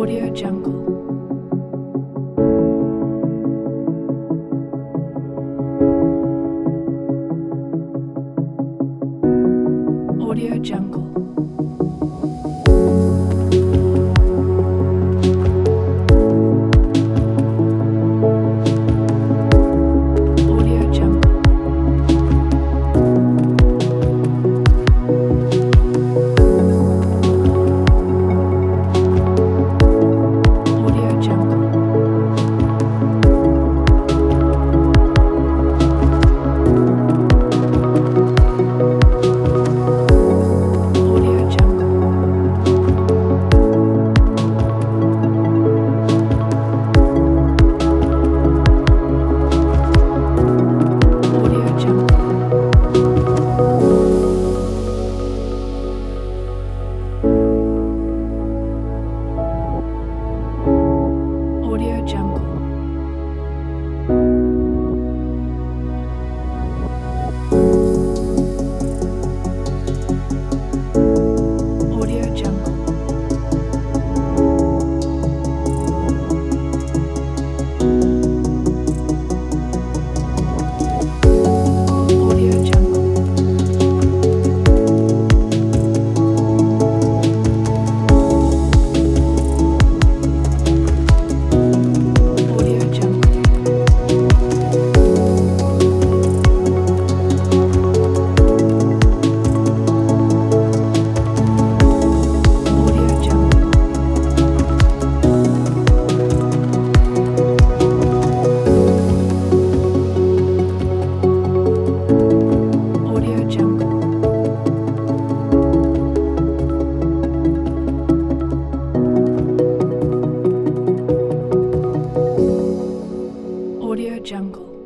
Audio Jungle. Audio Jungle. Audio Jungle. Audio Jungle. Audio Jungle. Audio Jungle. Audio Jungle. Audio Jungle. Audio Jungle. Audio Jungle. Audio Jungle. Audio Jungle. Audio Jungle.